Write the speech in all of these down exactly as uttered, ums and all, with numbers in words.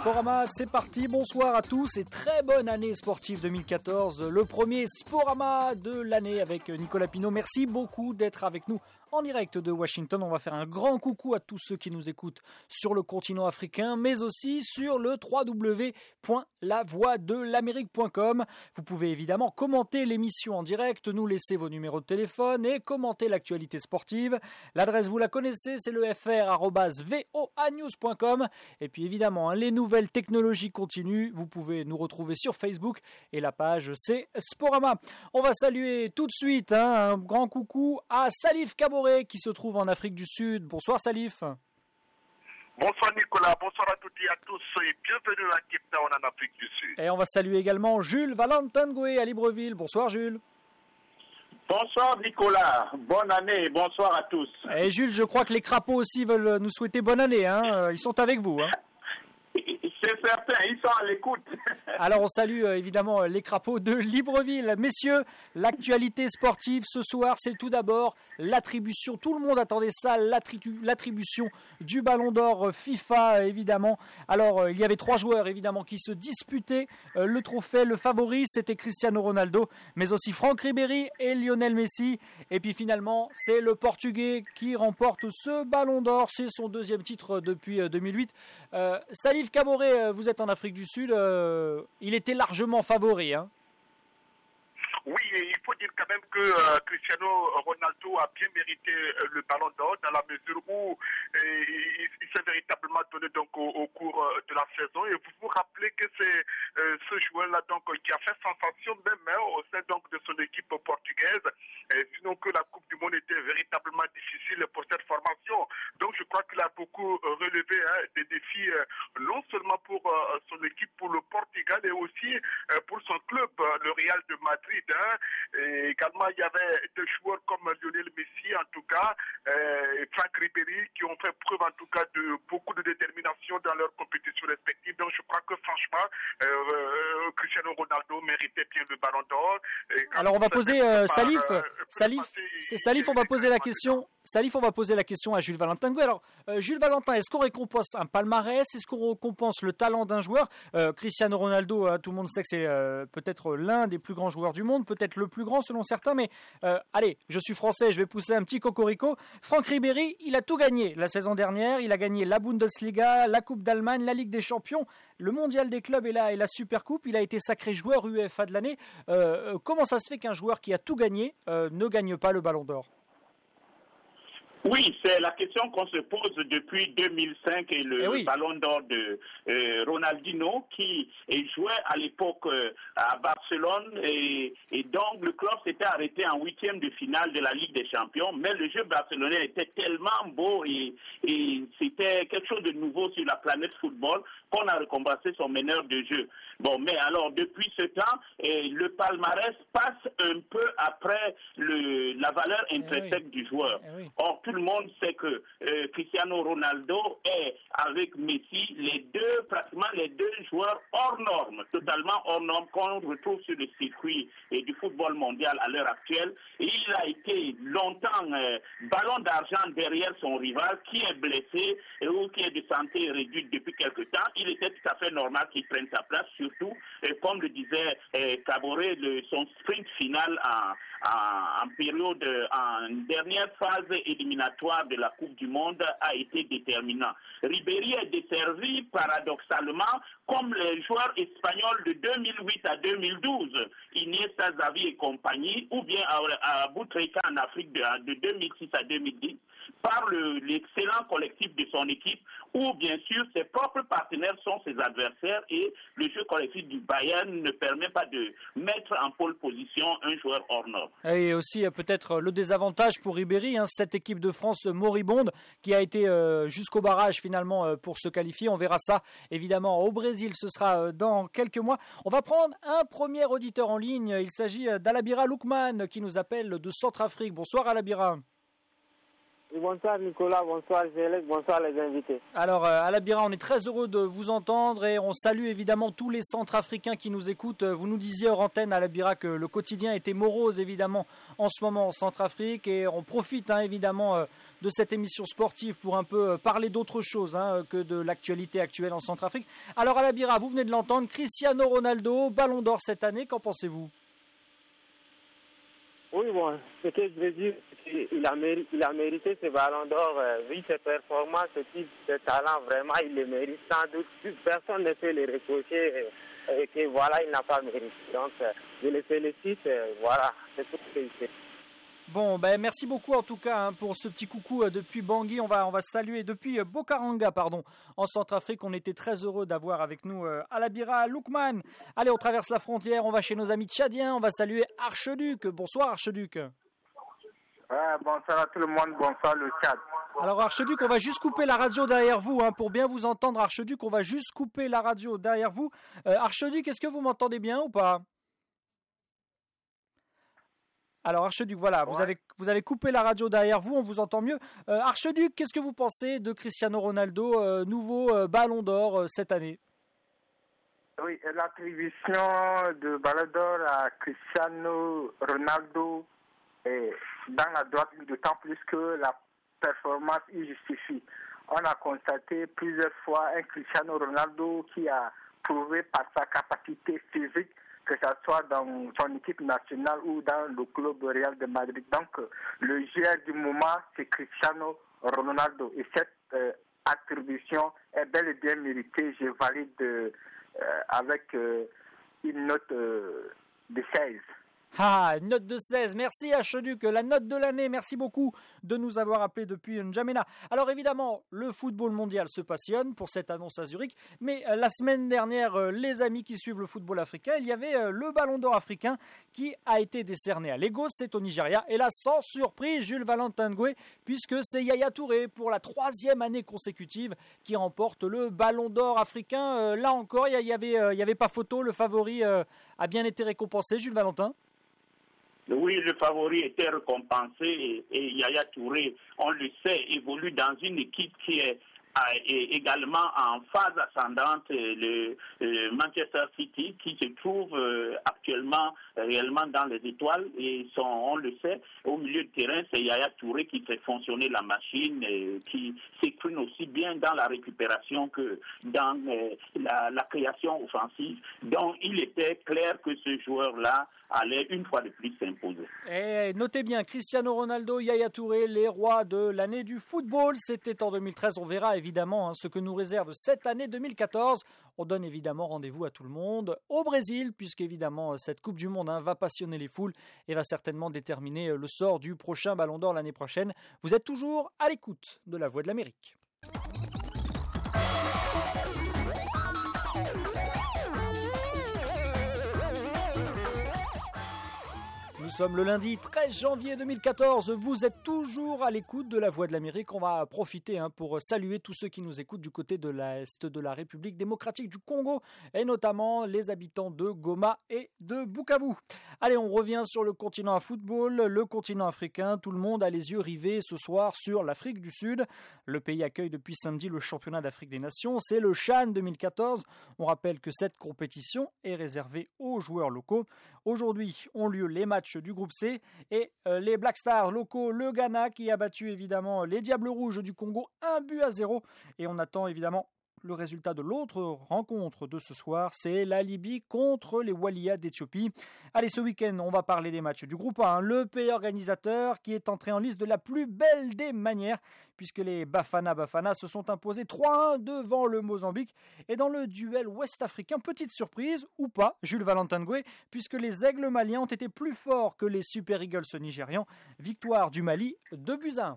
Sporama, c'est parti, bonsoir à tous et très bonne année sportive deux mille quatorze, le premier Sporama de l'année avec Nicolas Pinault. Merci beaucoup d'être avec nous en direct de Washington. On va faire un grand coucou à tous ceux qui nous écoutent sur le continent africain, mais aussi sur le w w w point la voix de l'amérique point com. Vous pouvez évidemment commenter l'émission en direct, nous laisser vos numéros de téléphone et commenter l'actualité sportive. L'adresse, vous la connaissez, c'est le f r arobase voa news point com. Et puis évidemment, hein, les nouvelles technologies continuent. Vous pouvez nous retrouver sur Facebook et la page, c'est Sporama. On va saluer tout de suite hein, un grand coucou à Salif Kaboré qui se trouve en Afrique du Sud. Bonsoir Salif. Bonsoir Nicolas, bonsoir à toutes et à tous et bienvenue à Cape Town en Afrique du Sud. Et on va saluer également Jules Valentin Goué à Libreville. Bonsoir Jules. Bonsoir Nicolas, bonne année, bonsoir à tous. Et Jules, je crois que les crapauds aussi veulent nous souhaiter bonne année, hein. Ils sont avec vous. Hein. C'est certain, ils sont à l'écoute. Alors on salue euh, évidemment les crapauds de Libreville. Messieurs, l'actualité sportive ce soir, c'est tout d'abord l'attribution, tout le monde attendait ça, l'attribu- l'attribution du Ballon d'Or FIFA euh, évidemment. Alors euh, il y avait trois joueurs évidemment qui se disputaient euh, le trophée. Le favori c'était Cristiano Ronaldo, mais aussi Franck Ribéry et Lionel Messi. Et puis finalement c'est le Portugais qui remporte ce Ballon d'Or, c'est son deuxième titre depuis euh, deux mille huit. Euh, Salif Kaboré, vous êtes en Afrique du Sud, euh, il était largement favori. Hein. Oui, et il faut dire quand même que euh, Cristiano Ronaldo a bien mérité euh, le Ballon d'Or dans la mesure où euh, il, il s'est véritablement donné donc au, au cours euh, de la saison. Et vous vous rappelez que c'est euh, ce joueur-là donc qui a fait sensation même hein, au sein donc de son équipe portugaise. Et sinon que la Coupe du Monde était véritablement difficile pour cette formation. Donc je crois qu'il a beaucoup euh, relevé hein, des défis euh, non seulement pour euh, son équipe, pour le Portugal, et aussi euh, pour son club, euh, le Real de Madrid. Et également, il y avait des joueurs comme Lionel Messi, en tout cas, euh, et Franck Ribéry, qui ont fait preuve, en tout cas, de beaucoup de détermination dans leurs compétitions respectives. Donc, je crois que, franchement, euh, euh, Cristiano Ronaldo méritait bien le Ballon d'Or. Alors, on va poser, euh, Salif, par, euh, Salif, c'est Salif, on va poser la question. Salif, on va poser la question à Jules Valentin Goué. Alors, euh, Jules Valentin, est-ce qu'on récompense un palmarès? Est-ce qu'on récompense le talent d'un joueur? euh, Cristiano Ronaldo, hein, tout le monde sait que c'est euh, peut-être l'un des plus grands joueurs du monde, peut-être le plus grand selon certains, mais euh, allez, je suis français, je vais pousser un petit cocorico. Franck Ribéry, il a tout gagné la saison dernière. Il a gagné la Bundesliga, la Coupe d'Allemagne, la Ligue des Champions, le Mondial des clubs et la, et la Supercoupe. Il a été sacré joueur U E F A de l'année. Euh, comment ça se fait qu'un joueur qui a tout gagné euh, ne gagne pas le Ballon d'Or? Oui, c'est la question qu'on se pose depuis deux mille cinq et le eh oui. Ballon d'Or de euh, Ronaldinho qui jouait à l'époque euh, à Barcelone et, et donc le club s'était arrêté en huitième de finale de la Ligue des Champions, mais le jeu barcelonais était tellement beau et, et c'était quelque chose de nouveau sur la planète football qu'on a récompensé son meneur de jeu. Bon, mais alors depuis ce temps, et le palmarès passe un peu après le, la valeur intrinsèque eh oui. du joueur. Eh oui. Or, tout le monde sait que euh, Cristiano Ronaldo est, avec Messi, les deux, pratiquement les deux joueurs hors normes, totalement hors normes qu'on retrouve sur le circuit et du football mondial à l'heure actuelle. Et il a été longtemps euh, ballon d'argent derrière son rival qui est blessé et ou qui est de santé réduite depuis quelque temps. Il était tout à fait normal qu'il prenne sa place, surtout, euh, comme le disait euh, Kaboré, le, son sprint final en, en, en période, en dernière phase éliminatoire de la Coupe du Monde a été déterminant. Ribéry est desservi paradoxalement comme les joueurs espagnols de deux mille huit à deux mille douze, Iniesta, Xavi et compagnie, ou bien à, à Boutreka en Afrique de, de deux mille six à deux mille dix, par le, l'excellent collectif de son équipe, où bien sûr ses propres partenaires sont ses adversaires et le jeu collectif du Bayern ne permet pas de mettre en pole position un joueur hors norme. Et aussi peut-être le désavantage pour Ribéry, hein, cette équipe de France moribonde qui a été euh, jusqu'au barrage finalement euh, pour se qualifier. On verra ça évidemment au Brésil, ce sera euh, dans quelques mois. On va prendre un premier auditeur en ligne, il s'agit d'Alabira Loukman qui nous appelle de Centrafrique. Bonsoir Alabira. Bonsoir Nicolas, bonsoir Gélec, bonsoir les invités. Alors euh, Alabira, on est très heureux de vous entendre et on salue évidemment tous les Centrafricains qui nous écoutent. Vous nous disiez hors antenne, Alabira, que le quotidien était morose évidemment en ce moment en Centrafrique et on profite hein, évidemment euh, de cette émission sportive pour un peu euh, parler d'autre chose hein, que de l'actualité actuelle en Centrafrique. Alors Alabira, vous venez de l'entendre, Cristiano Ronaldo, Ballon d'Or cette année, qu'en pensez-vous ? Oui, bon, ce que je veux dire, il a, mérité, il a mérité ce ballon d'or, euh, vu ses performances, ce type de talent, vraiment, il le mérite sans doute. Personne ne peut le reprocher euh, et que voilà, il n'a pas mérité. Donc, euh, je le félicite, euh, voilà, c'est tout ce qu'il fait. Bon, ben merci beaucoup en tout cas hein, pour ce petit coucou euh, depuis Bangui. On va, on va saluer depuis euh, Bokaranga, pardon, en Centrafrique. On était très heureux d'avoir avec nous euh, Alabira Lookman. Allez, on traverse la frontière, on va chez nos amis tchadiens. On va saluer Archeduc. Bonsoir Archeduc. Ouais, bonsoir à tout le monde, bonsoir le Tchad. Alors Archeduc, on va juste couper la radio derrière vous. Hein, pour bien vous entendre Archeduc, on va juste couper la radio derrière vous. Euh, Archeduc, est-ce que vous m'entendez bien ou pas ? Alors Archeduc, voilà, ouais. vous, avez, vous avez coupé la radio derrière vous, on vous entend mieux. Euh, Archeduc, qu'est-ce que vous pensez de Cristiano Ronaldo, euh, nouveau euh, Ballon d'Or euh, cette année ? Oui, l'attribution de Ballon d'Or à Cristiano Ronaldo est dans la droite, d'autant plus que la performance y justifie. On a constaté plusieurs fois un Cristiano Ronaldo qui a prouvé par sa capacité physique, que ce soit dans son équipe nationale ou dans le club Real de Madrid. Donc, le joueur du moment, c'est Cristiano Ronaldo. Et cette euh, attribution est bel et bien méritée. Je valide euh, avec euh, une note euh, de seize. Ah, une note de seize. Merci Archeduc, la note de l'année. Merci beaucoup de nous avoir appelés depuis N'Djamena. Alors évidemment, le football mondial se passionne pour cette annonce à Zurich. Mais euh, la semaine dernière, euh, les amis qui suivent le football africain, il y avait euh, le Ballon d'Or africain qui a été décerné à Lagos, c'est au Nigeria. Et là, sans surprise, Jules Valentin Ngoué, puisque c'est Yaya Touré pour la troisième année consécutive qui remporte le Ballon d'Or africain. Euh, là encore, il n'y avait, euh, avait pas photo. Le favori euh, a bien été récompensé, Jules Valentin. Oui, le favori était récompensé et, et Yaya Touré, on le sait, évolue dans une équipe qui est et également en phase ascendante le, le Manchester City qui se trouve euh, actuellement réellement dans les étoiles et son, on le sait, au milieu de terrain, c'est Yaya Touré qui fait fonctionner la machine et qui s'exprime aussi bien dans la récupération que dans euh, la, la création offensive. Donc il était clair que ce joueur-là allait une fois de plus s'imposer. Et notez bien, Cristiano Ronaldo, Yaya Touré, les rois de l'année du football, c'était en deux mille treize, on verra évidemment hein, ce que nous réserve cette année deux mille quatorze. On donne évidemment rendez-vous à tout le monde au Brésil, puisqu'évidemment cette Coupe du Monde hein, va passionner les foules et va certainement déterminer le sort du prochain Ballon d'Or l'année prochaine. Vous êtes toujours à l'écoute de la Voix de l'Amérique. Nous sommes le lundi treize janvier deux mille quatorze, vous êtes toujours à l'écoute de la Voix de l'Amérique. On va profiter hein, pour saluer tous ceux qui nous écoutent du côté de l'Est de la République démocratique du Congo et notamment les habitants de Goma et de Bukavu. Allez, on revient sur le continent à football, le continent africain. Tout le monde a les yeux rivés ce soir sur l'Afrique du Sud. Le pays accueille depuis samedi le championnat d'Afrique des Nations, c'est le CHAN deux mille quatorze. On rappelle que cette compétition est réservée aux joueurs locaux. Aujourd'hui ont lieu les matchs du groupe C et euh, les Black Stars locaux, le Ghana qui a battu évidemment les Diables Rouges du Congo un but à zéro et on attend évidemment le résultat de l'autre rencontre de ce soir, c'est la Libye contre les Walias d'Éthiopie. Allez, ce week-end, on va parler des matchs du groupe A, hein, le pays organisateur qui est entré en liste de la plus belle des manières, puisque les Bafana Bafana se sont imposés trois à un devant le Mozambique. Et dans le duel ouest-africain, petite surprise, ou pas, Jules Valentin Ngoué, puisque les Aigles maliens ont été plus forts que les Super Eagles nigérians. Victoire du Mali, deux buts à un.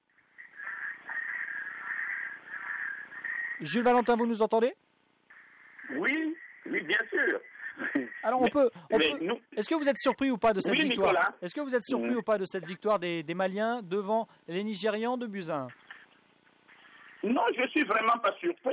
Jules Valentin, vous nous entendez ? Oui, oui, bien sûr. Alors on mais, peut, on peut nous... est-ce que vous êtes surpris ou pas de cette oui, victoire ? Nicolas. Est-ce que vous êtes surpris mmh. ou pas de cette victoire des, des Maliens devant les Nigérians de buts à un ? Non, je suis vraiment pas surpris.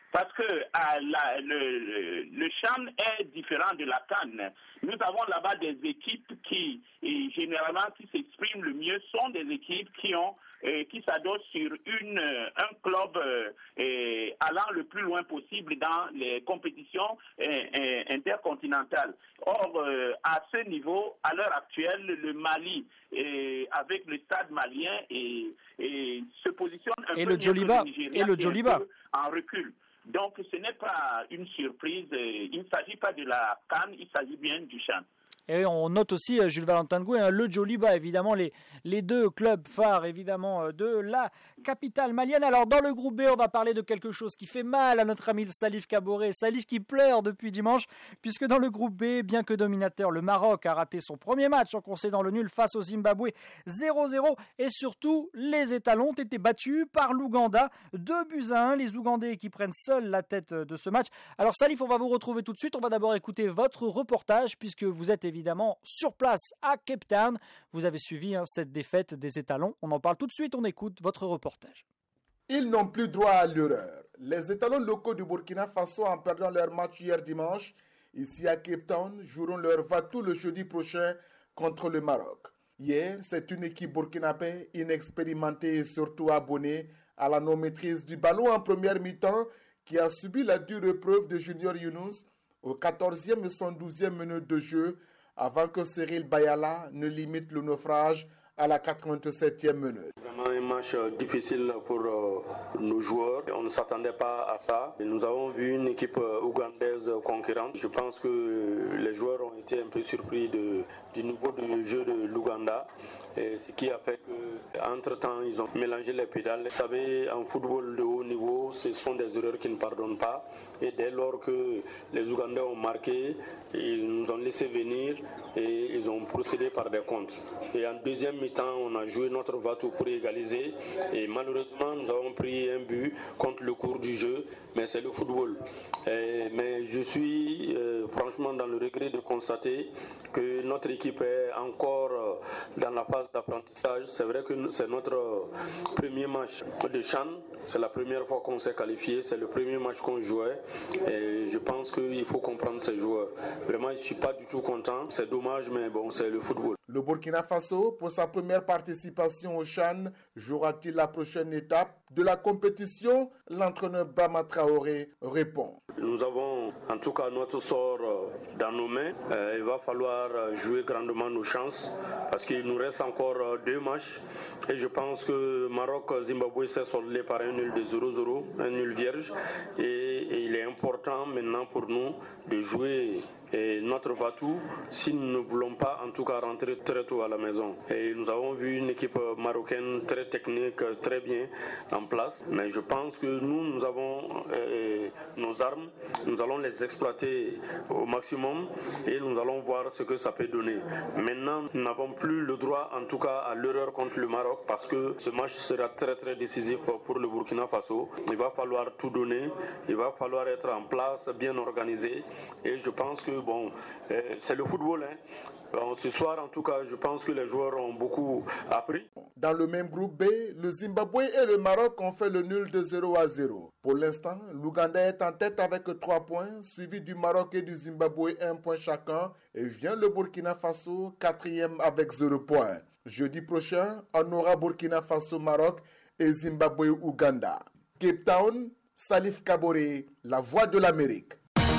Parce que euh, la, le, le, le CHAN est différent de la CAN. Nous avons là-bas des équipes qui, et généralement, qui s'expriment le mieux, sont des équipes qui ont, euh, qui s'adossent sur une, un club euh, allant le plus loin possible dans les compétitions euh, euh, intercontinentales. Or, euh, à ce niveau, à l'heure actuelle, le Mali, euh, avec le stade malien, et, et se positionne un et peu le Djoliba, mieux que le Nigeria, et le Djoliba en recul. Donc, ce n'est pas une surprise. Il ne s'agit pas de la CAN, il s'agit bien du CHAN. Et on note aussi, Jules Valentin Goué, hein, le Djoliba, évidemment, les, les deux clubs phares, évidemment, de la capitale malienne. Alors, dans le groupe B, on va parler de quelque chose qui fait mal à notre ami Salif Kaboré. Salif qui pleure depuis dimanche, puisque dans le groupe B, bien que dominateur, le Maroc a raté son premier match en concédant le nul face au Zimbabwe zéro zéro. Et surtout, les étalons ont été battus par l'Ouganda, deux buts à un. Les Ougandais qui prennent seuls la tête de ce match. Alors, Salif, on va vous retrouver tout de suite. On va d'abord écouter votre reportage, puisque vous êtes évidemment évidemment sur place à Cape Town. Vous avez suivi hein, cette défaite des étalons. On en parle tout de suite, on écoute votre reportage. Ils n'ont plus droit à l'erreur. Les étalons locaux du Burkina Faso, en perdant leur match hier dimanche, ici à Cape Town, joueront leur va-tout le jeudi prochain contre le Maroc. Hier, c'est une équipe burkinabé inexpérimentée et surtout abonnée à la non-maîtrise du ballon en première mi-temps qui a subi la dure épreuve de Junior Younous au quatorzième et cent douzième minute de jeu avant que Cyril Bayala ne limite le naufrage à la quatre-vingt-septième minute. Vraiment un match difficile pour euh, nos joueurs. On ne s'attendait pas à ça. Et nous avons vu une équipe euh, ougandaise concurrente. Je pense que les joueurs ont été un peu surpris de, du niveau de jeu de l'Ouganda. Et ce qui a fait qu'entre-temps, ils ont mélangé les pédales. Vous savez, en football de haut niveau, ce sont des erreurs qui ne pardonnent pas. Et dès lors que les Ougandais ont marqué, ils nous ont laissé venir et ils ont procédé par des comptes. Et en deuxième mi-temps, on a joué notre va-tout pour égaliser. Et malheureusement, nous avons pris un but contre le cours du jeu. Mais c'est le football. Et, mais je suis euh, franchement dans le regret de constater que notre équipe est encore euh, dans la phase d'apprentissage. C'est vrai que c'est notre euh, premier match de CHAN. C'est la première fois qu'on s'est qualifié. C'est le premier match qu'on jouait. Et je pense qu'il faut comprendre ces joueurs. Vraiment, je ne suis pas du tout content. C'est dommage, mais bon, c'est le football. Le Burkina Faso, pour sa première participation au CHAN, jouera-t-il la prochaine étape de la compétition? L'entraîneur Brahma Traoré répond. Nous avons en tout cas notre sort dans nos mains. Euh, il va falloir jouer grandement nos chances parce qu'il nous reste encore deux matchs. Et je pense que Maroc-Zimbabwe s'est soldé par un nul de zéro zéro, un nul vierge. Et, et il est important maintenant pour nous de jouer et notre va-tout si nous ne voulons pas en tout cas rentrer très tôt à la maison. Et nous avons vu une équipe marocaine très technique, très bien en place. Mais je pense que nous, nous avons euh, nos armes, nous allons les exploiter au maximum et nous allons voir ce que ça peut donner. Maintenant, nous n'avons plus le droit en tout cas à l'erreur contre le Maroc parce que ce match sera très très décisif pour le Burkina Faso. Il va falloir tout donner, il va falloir être en place, bien organisé et je pense que bon, euh, c'est le football. Hein. Alors, ce soir, en tout cas, je pense que les joueurs ont beaucoup appris. Dans le même groupe B, le Zimbabwe et le Maroc ont fait le nul de zéro à zéro. Pour l'instant, l'Ouganda est en tête avec trois points, suivi du Maroc et du Zimbabwe un point chacun. Et vient le Burkina Faso, quatrième avec zéro point. Jeudi prochain, on aura Burkina Faso-Maroc et Zimbabwe-Ouganda. Cape Town, Salif Kaboré, la voix de l'Amérique.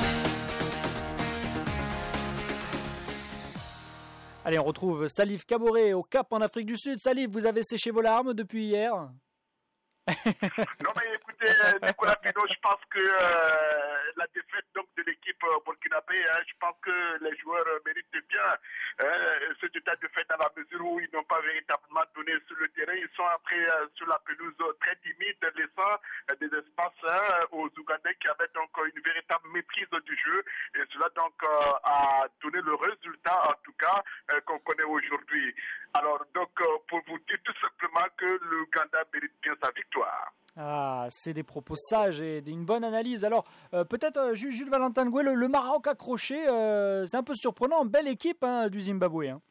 Allez, on retrouve Salif Kaboré au Cap en Afrique du Sud. Salif, vous avez séché vos larmes depuis hier? Non, mais écoutez, Nicolas Pino, je pense que euh, la défaite donc, de l'équipe euh, burkinabé, hein, je pense que les joueurs euh, méritent bien euh, ce état de fait dans la mesure où ils n'ont pas véritablement donné sur le terrain. Ils sont après euh, sur la pelouse euh, très timide, laissant euh, des espaces hein, aux Ougandais qui avaient donc euh, une véritable maîtrise du jeu. Et cela donc euh, a donné le résultat, en tout cas, euh, qu'on connaît aujourd'hui. Alors, donc, euh, pour vous dire tout simplement que l'Ouganda mérite bien sa victoire. Ah, c'est des propos sages et une bonne analyse. Alors, euh, peut-être euh, Jules, Jules Valentin Goué, le, le Maroc accroché, euh, c'est un peu surprenant. Belle équipe hein, du Zimbabwe. Hein.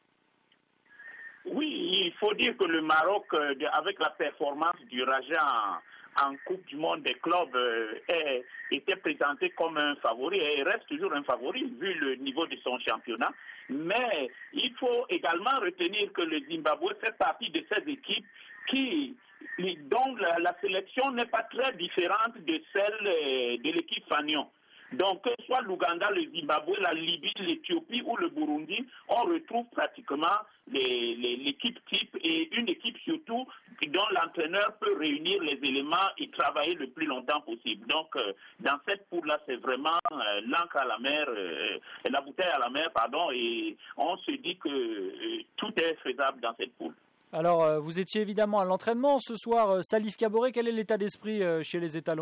Oui, il faut dire que le Maroc, euh, avec la performance du Raja en Coupe du Monde des clubs euh, est, était présenté comme un favori et reste toujours un favori vu le niveau de son championnat. Mais il faut également retenir que le Zimbabwe fait partie de ces équipes qui, dont la, la sélection n'est pas très différente de celle de l'équipe Fanion. Donc, que ce soit l'Ouganda, le Zimbabwe, la Libye, l'Éthiopie ou le Burundi, on retrouve pratiquement les, les, l'équipe type et une équipe surtout dont l'entraîneur peut réunir les éléments et travailler le plus longtemps possible. Donc, euh, dans cette poule-là, c'est vraiment euh, l'encre à la mer, euh, la bouteille à la mer, pardon, et on se dit que euh, tout est faisable dans cette poule. Alors, euh, vous étiez évidemment à l'entraînement ce soir. Euh, Salif Kaboré, quel est l'état d'esprit euh, chez les étalons ?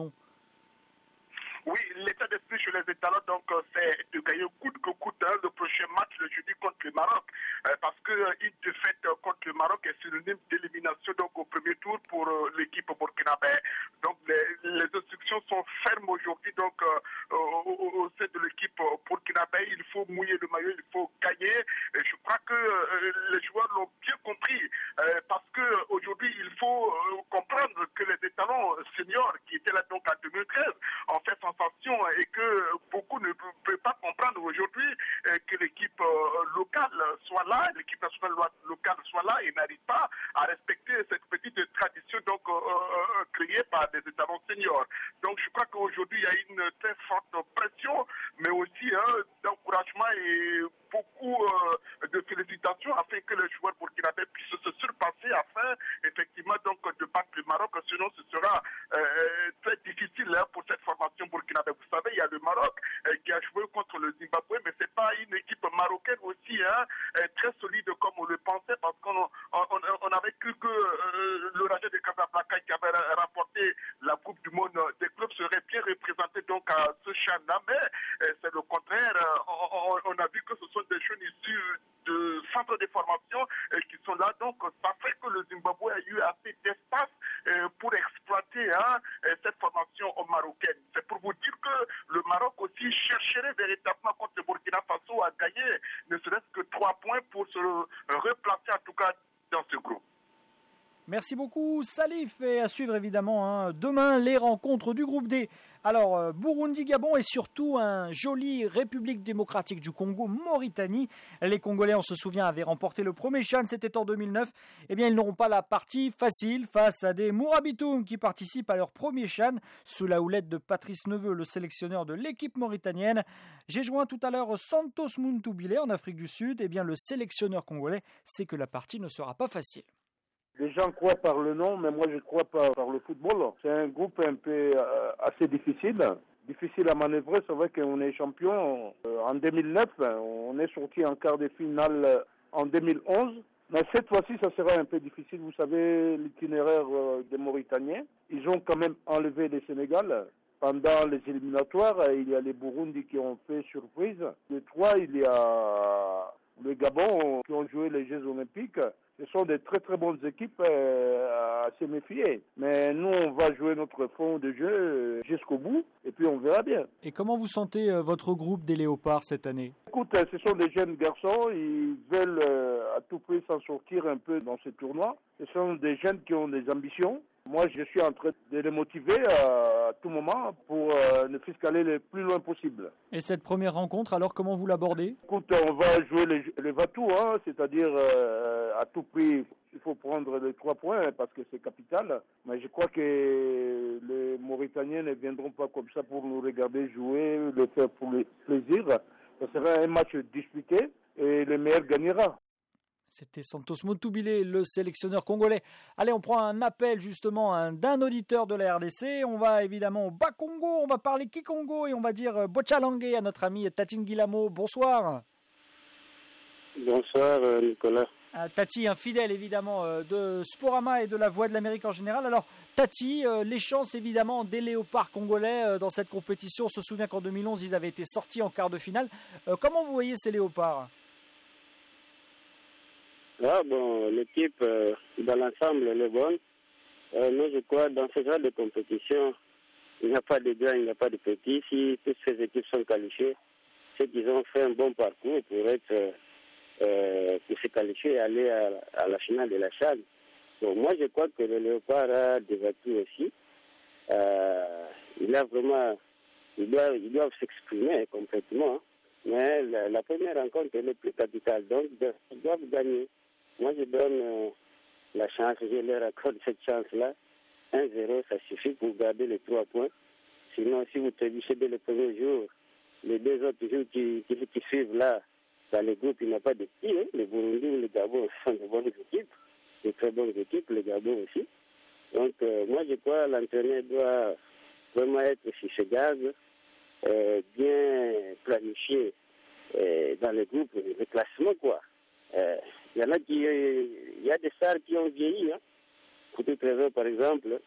Oui, l'état d'esprit chez les étalons, donc, c'est de gagner coûte que coûte hein, le prochain match le jeudi contre le Maroc. Euh, parce qu'une euh, défaite euh, contre le Maroc est synonyme d'élimination donc, au premier tour pour euh, l'équipe burkinabé. Donc, les, les instructions sont fermes aujourd'hui donc, euh, au, au sein de l'équipe burkinabé. Il faut mouiller le maillot, il faut gagner. Et je crois que euh, les joueurs l'ont bien compris. Euh, parce qu'aujourd'hui, il faut euh, comprendre que les étalons seniors qui étaient là donc en deux mille treize ont fait sensation et que beaucoup ne peuvent pas comprendre aujourd'hui que l'équipe locale soit là, l'équipe nationale locale soit là et n'arrive pas à respecter cette petite tradition donc euh, créée par des étalons seniors. Donc je crois qu'aujourd'hui il y a une très forte pression, mais aussi hein, d'encouragement et beaucoup euh, de félicitations afin que les joueurs burkinabés puissent se surpasser afin effectivement donc de battre le Maroc, sinon ce sera euh, très difficile hein, pour cette formation burkinabé. Vous savez, il y a le Maroc euh, qui a joué contre le Zimbabwe, mais c'est pas une équipe marocaine aussi hein, euh, très solide comme on le pensait, parce qu'on on, on, on avait cru que euh, le Raja de Casablanca qui avait remporté la Coupe du Monde des clubs serait bien représenté donc à ce champ-là, mais euh, c'est le contraire. On, on, on a vu que ce sont des jeunes issus de centres de formation euh, qui sont là, donc ça fait que le Zimbabwe a eu assez d'espace euh, pour exploiter hein, cette formation marocaine. C'est pour vous dire que le Maroc aussi chercherait véritablement contre le Burkina Faso à gagner ne serait-ce que trois points pour se replacer en tout cas dans ce groupe. Merci beaucoup Salif, et à suivre évidemment hein, demain les rencontres du groupe D. Alors euh, Burundi, Gabon et surtout un joli République démocratique du Congo, Mauritanie. Les Congolais, on se souvient, avaient remporté le premier CHAN, c'était en deux mille neuf. Eh bien ils n'auront pas la partie facile face à des Mourabitoum qui participent à leur premier CHAN sous la houlette de Patrice Neveu, le sélectionneur de l'équipe mauritanienne. J'ai joint tout à l'heure Santos Muntubile en Afrique du Sud. Eh bien le sélectionneur congolais sait que la partie ne sera pas facile. Les gens croient par le nom, mais moi je crois par, par le football. C'est un groupe un peu euh, assez difficile, difficile à manœuvrer. C'est vrai qu'on est champion euh, en deux mille neuf, on est sorti en quart de finale en deux mille onze. Mais cette fois-ci, ça sera un peu difficile. Vous savez, l'itinéraire euh, des Mauritaniens, ils ont quand même enlevé les Sénégal. Pendant les éliminatoires, il y a les Burundi qui ont fait surprise. De trois, il y a le Gabon qui ont joué les Jeux Olympiques. Ce sont des très très bonnes équipes euh, à se méfier. Mais nous, on va jouer notre fond de jeu jusqu'au bout et puis on verra bien. Et comment vous sentez euh, votre groupe des Léopards cette année ? Écoute, ce sont des jeunes garçons, ils veulent euh, à tout prix s'en sortir un peu dans ce tournoi. Ce sont des jeunes qui ont des ambitions. Moi, je suis en train de les motiver à, à tout moment pour euh, ne fût-ce qu'aller le plus loin possible. Et cette première rencontre, alors comment vous l'abordez ? Écoute, on va jouer le, le va-tout, hein, c'est-à-dire euh, à tout prix, il faut prendre les trois points parce que c'est capital. Mais je crois que les Mauritaniens ne viendront pas comme ça pour nous regarder jouer, le faire pour le plaisir. Ça sera un match disputé et le meilleur gagnera. C'était Santos Muntubile, le sélectionneur congolais. Allez, on prend un appel justement hein, d'un auditeur de la R D C. On va évidemment au Bas-Congo, on va parler Kikongo et on va dire Bochalangé à notre ami Tati Ngilamo. Bonsoir. Bonsoir Nicolas. Euh, Tati, un fidèle évidemment euh, de Sporama et de la Voix de l'Amérique en général. Alors Tati, euh, les chances évidemment des léopards congolais euh, dans cette compétition. On se souvient qu'en deux mille onze, ils avaient été sortis en quart de finale. Euh, comment vous voyez ces léopards ? Ah bon, l'équipe euh, dans l'ensemble elle est bonne. Euh, mais je crois dans ce genre de compétition, il n'y a pas de grands, il n'y a pas de petits. Si toutes ces équipes sont qualifiées, c'est qu'ils ont fait un bon parcours pour être euh, pour se qualifier et aller à, à la finale de la CHAN. Donc moi je crois que le Léopard a des atouts aussi. Euh, il a vraiment, ils doivent, ils doivent s'exprimer complètement. Mais la, la première rencontre, elle est plus capitale. Donc, ils doivent gagner. Moi, je donne euh, la chance, je leur accorde cette chance-là. un zéro, ça suffit pour garder les trois points. Sinon, si vous trébuchez dès le premier jour, les deux autres jours qui, qui, qui suivent là, dans les groupes, il n'y a pas de petits. Hein. Le Burundi ou le Gabon sont de bonnes équipes, de très bonnes équipes, le Gabon aussi. Donc, euh, moi, je crois que l'entraîneur doit vraiment être sur ce gaz, euh, bien planifié euh, dans les groupes, le classement, quoi. Il euh, y en a qui, il euh, y a des stars qui ont vieilli, hein. Coutu Trésor, par exemple,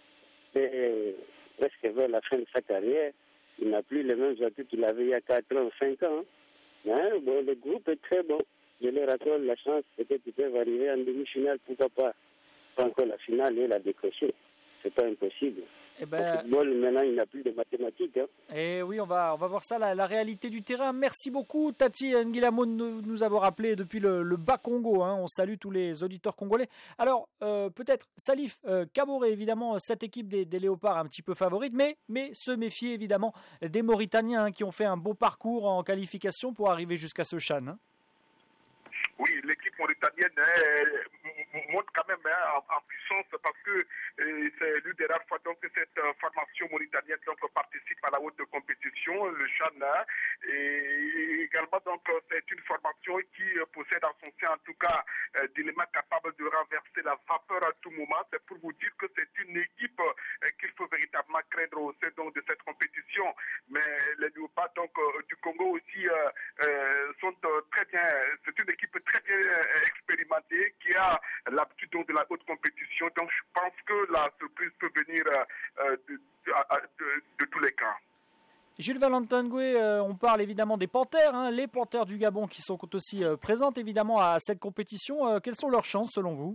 et presque vers la fin de sa carrière, il n'a plus les mêmes atouts qu'il avait il y a quatre ans, cinq ans. Hein, bon, le groupe est très bon. Je leur accorde la chance, peut-être qu'ils peuvent arriver en demi-finale, pourquoi pas. Pas encore la finale et la décrocher. C'est pas impossible. Eh ben, au football, maintenant, il n'y a plus de mathématiques. Hein. Et oui, on va, on va voir ça, la, la réalité du terrain. Merci beaucoup, Tati Nguilamo, de nous, nous avoir appelé depuis le, le bas Congo. Hein. On salue tous les auditeurs congolais. Alors, euh, peut-être, Salif euh, Kaboré, évidemment, cette équipe des, des Léopards un petit peu favorite, mais, mais se méfier, évidemment, des Mauritaniens hein, qui ont fait un beau parcours en qualification pour arriver jusqu'à ce CHAN. Hein. Oui, l'équipe mauritanienne euh, monte quand même hein, en, en puissance parce que euh, c'est l'une des rares fois donc, que cette euh, formation mauritanienne donc, participe à la haute compétition, le CHAN. Hein, et également, donc, c'est une formation qui euh, possède en son sein, en tout cas, euh, d'éléments capables de renverser la vapeur à tout moment. C'est pour vous dire que c'est une équipe euh, qu'il faut véritablement craindre au sein donc, de cette compétition. Mais les Léopards donc, euh, du Congo aussi euh, euh, sont euh, très bien. C'est une équipe très bien euh, expérimentée qui a l'habitude donc, de la haute compétition. Donc je pense que la surprise peut venir euh, de, de, de, de tous les cas. Jules Valentin Goué, euh, on parle évidemment des Panthères, hein, les Panthères du Gabon qui sont aussi euh, présentes évidemment à cette compétition. Euh, quelles sont leurs chances selon vous?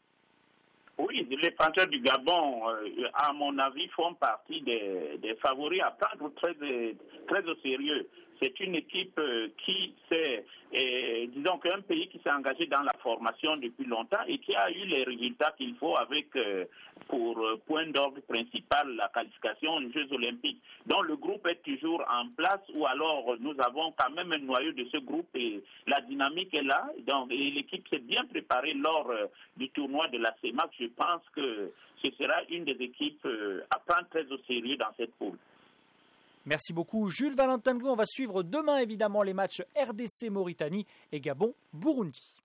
Oui, les Panthères du Gabon, euh, à mon avis, font partie des, des favoris à prendre très, très au sérieux. C'est une équipe euh, qui s'est, euh, disons qu'un pays qui s'est engagé dans la formation depuis longtemps et qui a eu les résultats qu'il faut avec, euh, pour euh, point d'ordre principal, la qualification aux Jeux Olympiques. Donc le groupe est toujours en place ou alors nous avons quand même un noyau de ce groupe et la dynamique est là. Donc et l'équipe s'est bien préparée lors euh, du tournoi de la CEMAC. Je pense que ce sera une des équipes euh, à prendre très au sérieux dans cette poule. Merci beaucoup Jules Valentin Goué. On va suivre demain évidemment les matchs R D C Mauritanie et Gabon Burundi.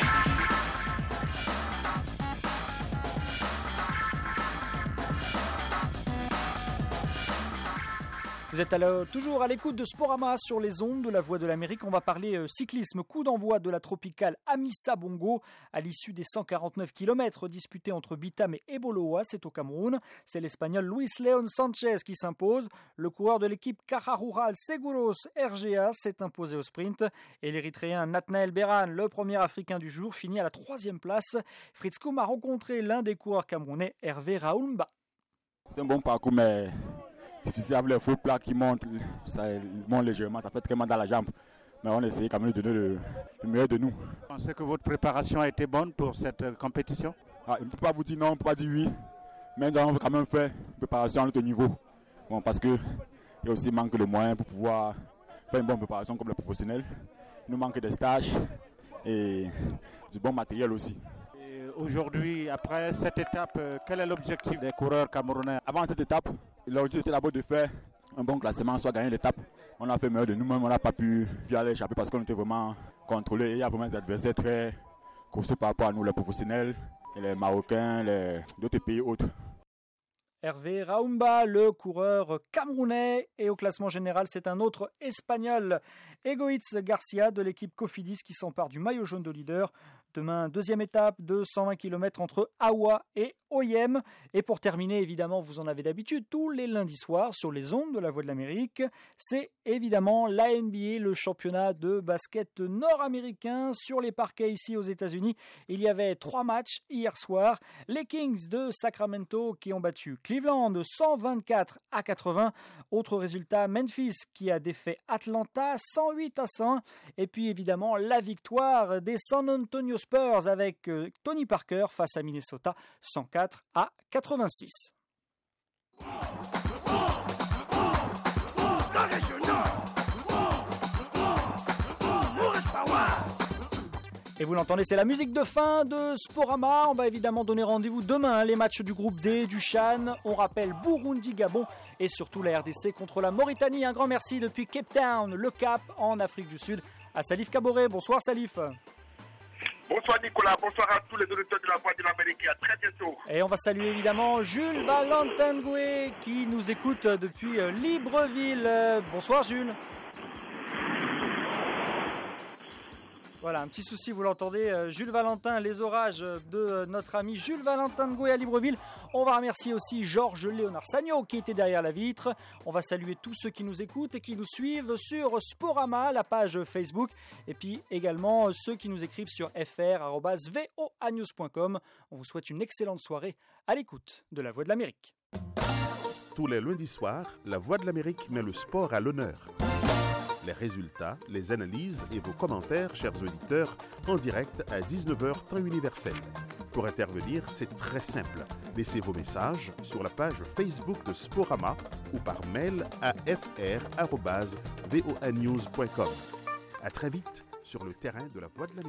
Vous êtes alors toujours à l'écoute de Sporama sur les ondes de la Voix de l'Amérique. On va parler euh, cyclisme, coup d'envoi de la tropicale Amissa Bongo à l'issue des cent quarante-neuf kilomètres disputés entre Bitam et Eboloa, c'est au Cameroun. C'est l'Espagnol Luis León Sanchez qui s'impose. Le coureur de l'équipe Caja Rural Seguros R G A s'est imposé au sprint. Et l'Érythréen Nathanaël Beran, le premier Africain du jour, finit à la troisième place. Fritz Koum a rencontré l'un des coureurs camerounais, Hervé Raoumba. C'est un bon parcours, mais difficile avec les faux plats qui montent, ça monte légèrement, ça fait très mal dans la jambe. Mais on a essayé quand même de donner le, le meilleur de nous. Vous pensez que votre préparation a été bonne pour cette compétition? Ah, je ne peux pas vous dire non, on ne peut pas dire oui. Mais nous avons quand même fait une préparation à notre niveau. Bon, parce qu'il y a aussi manque de moyens pour pouvoir faire une bonne préparation comme les professionnels. Il nous manque des stages et du bon matériel aussi. Aujourd'hui, après cette étape, quel est l'objectif des coureurs camerounais? Avant cette étape, l'objectif était d'abord de faire un bon classement, soit gagner l'étape. On a fait meilleur de nous-mêmes, on n'a pas pu, pu aller échapper parce qu'on était vraiment contrôlés. Il y a vraiment des adversaires très costauds par rapport à nous, les professionnels, et les Marocains, les d'autres pays autres. Hervé Raoumba, le coureur camerounais. Et au classement général, c'est un autre Espagnol, Egoitz Garcia de l'équipe Cofidis qui s'empare du maillot jaune de leader. Demain, deuxième étape de cent vingt kilomètres entre Awa et Oyem. Et pour terminer, évidemment, vous en avez d'habitude, tous les lundis soirs sur les ondes de la Voix de l'Amérique, c'est évidemment la N B A, le championnat de basket nord-américain sur les parquets ici aux États-Unis. Il y avait trois matchs hier soir. Les Kings de Sacramento qui ont battu Cleveland cent vingt-quatre à quatre-vingts. Autre résultat, Memphis qui a défait Atlanta cent huit à cent. Et puis évidemment, la victoire des San Antonio Spurs avec Tony Parker face à Minnesota cent quatre à quatre-vingt-six. Et vous l'entendez, c'est la musique de fin de Sporama. On va évidemment donner rendez-vous demain, hein, les matchs du groupe D, du Chan. On rappelle Burundi, Gabon et surtout la R D C contre la Mauritanie. Un grand merci depuis Cape Town, le Cap, en Afrique du Sud, à Salif Kaboré. Bonsoir Salif. Bonsoir Nicolas, bonsoir à tous les auditeurs de la Voix de l'Amérique. À très bientôt. Et on va saluer évidemment Jules Valentin-Goué qui nous écoute depuis Libreville. Bonsoir Jules. Voilà, un petit souci, vous l'entendez, Jules Valentin, les orages de notre ami Jules Valentin de Goué à Libreville. On va remercier aussi Georges Léonard Sagno qui était derrière la vitre. On va saluer tous ceux qui nous écoutent et qui nous suivent sur Sporama, la page Facebook. Et puis également ceux qui nous écrivent sur f r arobase voa news point com. On vous souhaite une excellente soirée à l'écoute de La Voix de l'Amérique. Tous les lundis soirs, La Voix de l'Amérique met le sport à l'honneur. Les résultats, les analyses et vos commentaires, chers auditeurs, en direct à dix-neuf heures temps universel. Pour intervenir, c'est très simple. Laissez vos messages sur la page Facebook de Sporama ou par mail à f r arobase voa news point com. À très vite sur le terrain de La Voix de l'Amérique.